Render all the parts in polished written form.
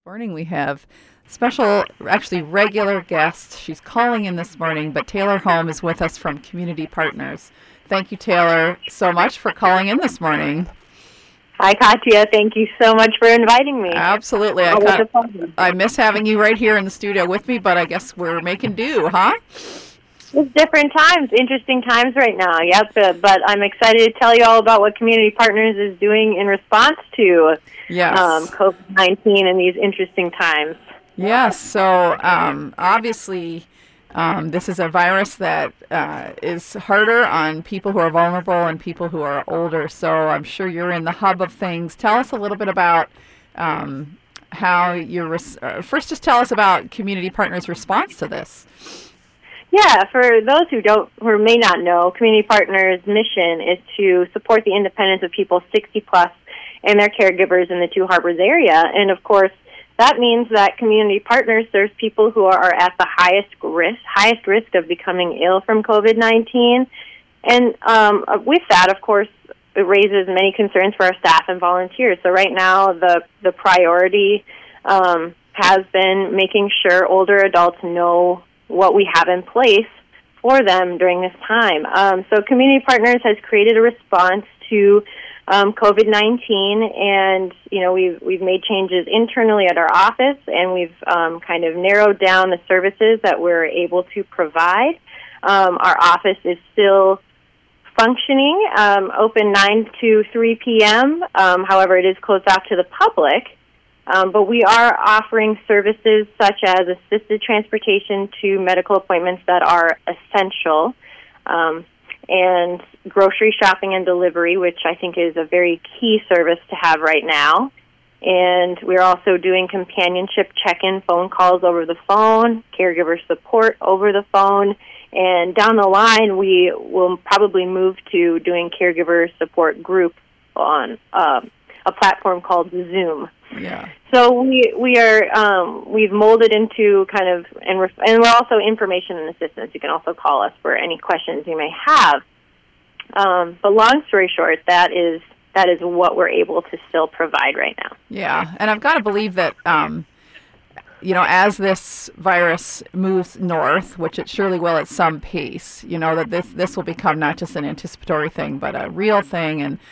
Morning, we have special, actually regular guest. She's calling in this morning, but Taylor Holm is with us from Community Partners. Thank you, Taylor, so much for calling in this morning. Hi, Katya. Thank you so much for inviting me. Absolutely. I miss having you right here in the studio with me, but I guess we're making do, huh? It's different times, interesting times right now, yep. But I'm excited to tell you all about what Community Partners is doing in response to COVID-19 and these interesting times. Yes, so obviously this is a virus that is harder on people who are vulnerable and people who are older, so I'm sure you're in the hub of things. Tell us a little bit about how you're, first just tell us about Community Partners' response to this. Yeah, for those who may not know, Community Partners' mission is to support the independence of people 60 plus and their caregivers in the Two Harbors area. And of course, that means that Community Partners serves people who are at the highest risk of becoming ill from COVID-19. And with that, of course, it raises many concerns for our staff and volunteers. So right now, the priority has been making sure older adults know what we have in place for them during this time. So Community Partners has created a response to COVID-19, and we've made changes internally at our office, and we've kind of narrowed down the services that we're able to provide. Our office is still functioning, open 9 to 3 p.m. However, it is closed off to the public. But we are offering services such as assisted transportation to medical appointments that are essential, and grocery shopping and delivery, which I think is a very key service to have right now. And we're also doing companionship check-in phone calls over the phone, caregiver support over the phone, and down the line we will probably move to doing caregiver support group on a platform called Zoom. Yeah. So we've molded into kind of, and we're also information and assistance. You can also call us for any questions you may have. But long story short, that is what we're able to still provide right now. Yeah, and I've got to believe that, as this virus moves north, which it surely will at some pace, that this will become not just an anticipatory thing, but a real thing, and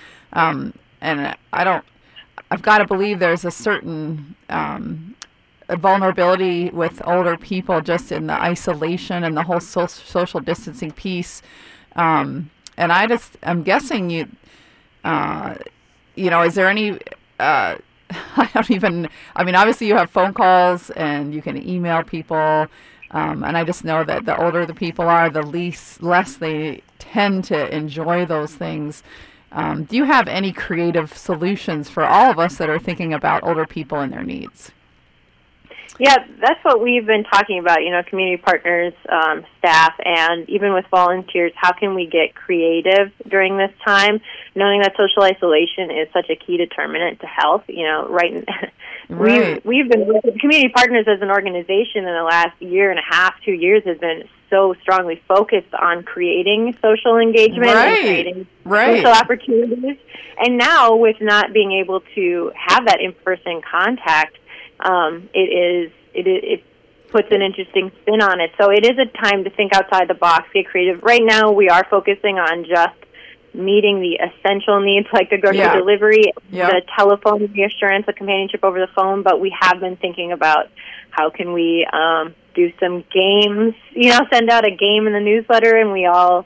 I've got to believe there's a certain vulnerability with older people just in the isolation and the whole social distancing piece. And I'm guessing is there any, obviously you have phone calls and you can email people. And I just know that the older the people are, the less they tend to enjoy those things. Do you have any creative solutions for all of us that are thinking about older people and their needs? Yeah, that's what we've been talking about, Community Partners, staff, and even with volunteers. How can we get creative during this time, knowing that social isolation is such a key determinant to health? Right. We've been with Community Partners as an organization in the last year and a half, 2 years, has been so strongly focused on creating social engagement and creating social opportunities. And now, with not being able to have that in-person contact, it puts an interesting spin on it. So it is a time to think outside the box, get creative. Right now, we are focusing on just meeting the essential needs like the grocery delivery, the telephone reassurance, the companionship over the phone, but we have been thinking about how can we do some games, send out a game in the newsletter, and we all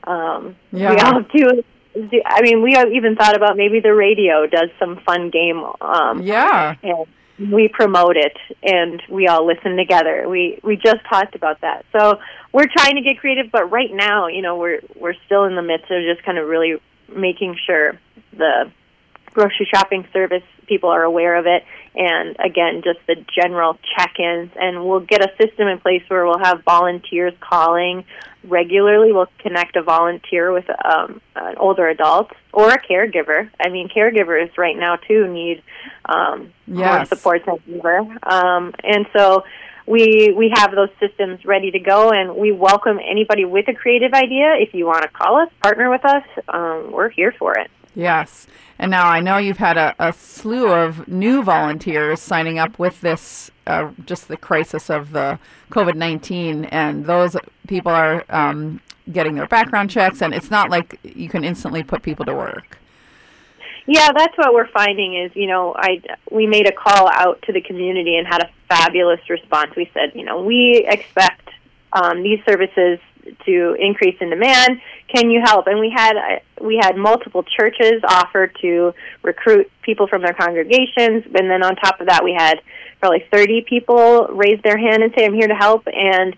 do. I mean, we have even thought about maybe the radio does some fun game. And we promote it, and we all listen together. We just talked about that. So we're trying to get creative, but right now, we're still in the midst of just kind of really making sure the grocery shopping service, people are aware of it, and again, just the general check-ins, and we'll get a system in place where we'll have volunteers calling regularly. We'll connect a volunteer with an older adult or a caregiver. I mean, caregivers right now, too, need more support than ever. And so we have those systems ready to go, and we welcome anybody with a creative idea. If you want to call us, partner with us, we're here for it. Yes. And now I know you've had a slew of new volunteers signing up with this, just the crisis of the COVID-19, and those people are getting their background checks, and it's not like you can instantly put people to work. Yeah, that's what we're finding is, we made a call out to the community and had a fabulous response. We said, we expect these services to increase in demand. Can you help? And we had multiple churches offer to recruit people from their congregations, and then on top of that, we had probably 30 people raise their hand and say, "I'm here to help." And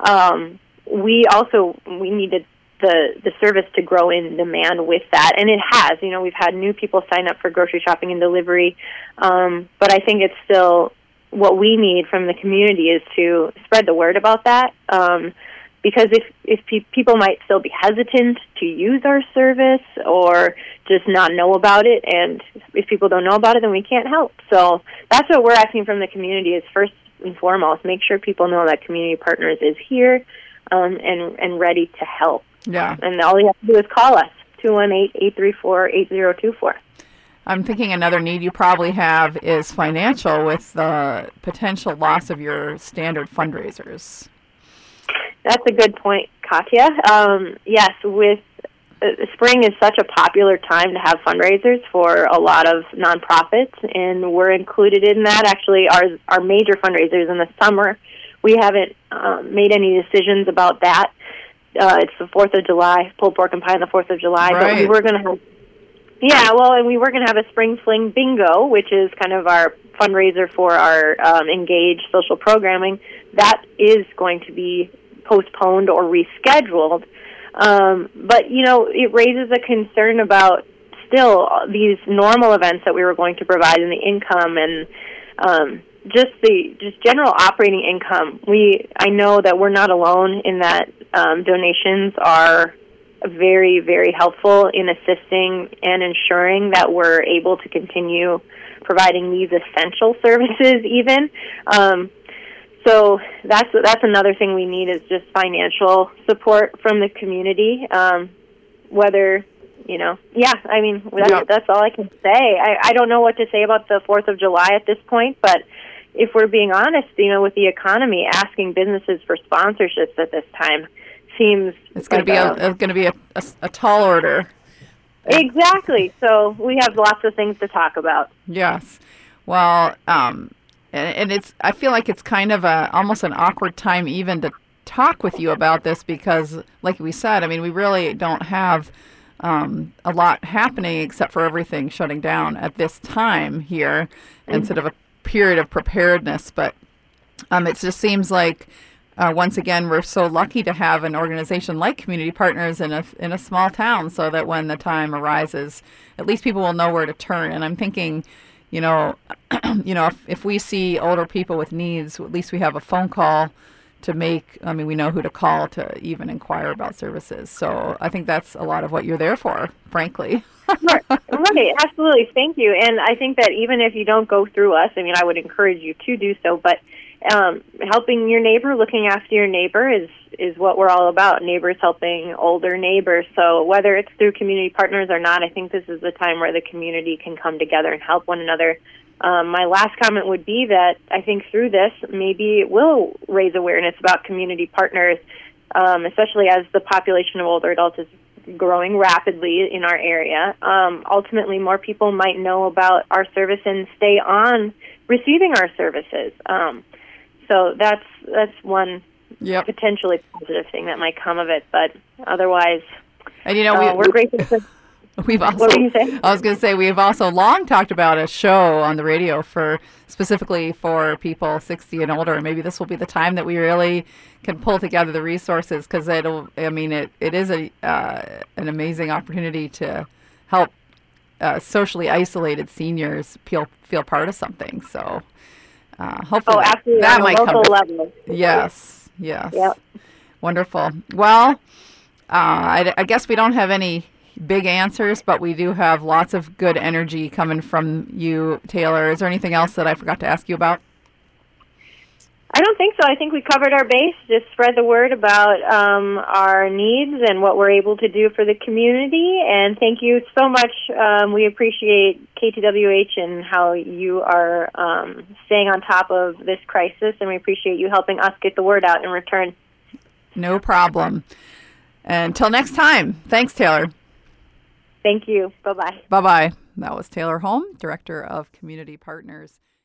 we needed the service to grow in demand with that, and it has. We've had new people sign up for grocery shopping and delivery, but I think it's still what we need from the community is to spread the word about that. Because if people might still be hesitant to use our service or just not know about it, and if people don't know about it, then we can't help. So that's what we're asking from the community is first and foremost, make sure people know that Community Partners is here and ready to help. Yeah. And all you have to do is call us, 218-834-8024. I'm thinking another need you probably have is financial with the potential loss of your standard fundraisers. That's a good point, Katya. Yes, with spring is such a popular time to have fundraisers for a lot of nonprofits, and we're included in that. Actually, our major fundraisers in the summer, we haven't made any decisions about that. It's the 4th of July, pulled pork and pie on the 4th of July, right. But we were going to have, and we were going to have a Spring Fling Bingo, which is kind of our fundraiser for our Engage social programming. That is going to be postponed or rescheduled. But, it raises a concern about still these normal events that we were going to provide in the income and just general operating income. I know that we're not alone in that. Donations are very, very helpful in assisting and ensuring that we're able to continue providing these essential services even. So that's another thing we need is just financial support from the community. That's all I can say. I don't know what to say about the 4th of July at this point, but if we're being honest, with the economy, asking businesses for sponsorships at this time seems it's going to be a tall order. Exactly. So we have lots of things to talk about. Yes. Well, and it's, I feel like it's kind of almost an awkward time even to talk with you about this because, like we said, we really don't have a lot happening except for everything shutting down at this time here instead of a period of preparedness. But it just seems like, once again, we're so lucky to have an organization like Community Partners in a small town so that when the time arises, at least people will know where to turn. And I'm thinking, if we see older people with needs, at least we have a phone call to make. We know who to call to even inquire about services. So I think that's a lot of what you're there for, frankly. Right, absolutely. Thank you. And I think that even if you don't go through us, I would encourage you to do so, but helping your neighbor, looking after your neighbor is what we're all about. Neighbors helping older neighbors. So whether it's through Community Partners or not, I think this is the time where the community can come together and help one another. My last comment would be that I think through this, maybe it will raise awareness about Community Partners, especially as the population of older adults is growing rapidly in our area. Ultimately, more people might know about our service and stay on receiving our services. So that's one potentially positive thing that might come of it. But otherwise, and we're grateful for. We've also, what were you saying? I was going to say, we've also long talked about a show on the radio specifically for people 60 and older. And maybe this will be the time that we really can pull together the resources because it is an amazing opportunity to help socially isolated seniors feel part of something. So hopefully absolutely. that on might a local come. level. Yes. Yep. Wonderful. Well, I guess we don't have any big answers, but we do have lots of good energy coming from you, Taylor. Is there anything else that I forgot to ask you about? I don't think so. I think we covered our base, just spread the word about our needs and what we're able to do for the community. And thank you so much. We appreciate KTWH and how you are staying on top of this crisis, and we appreciate you helping us get the word out in return. No problem. Until next time, thanks, Taylor. Thank you. Bye-bye. Bye-bye. That was Taylor Holm, Director of Community Partners.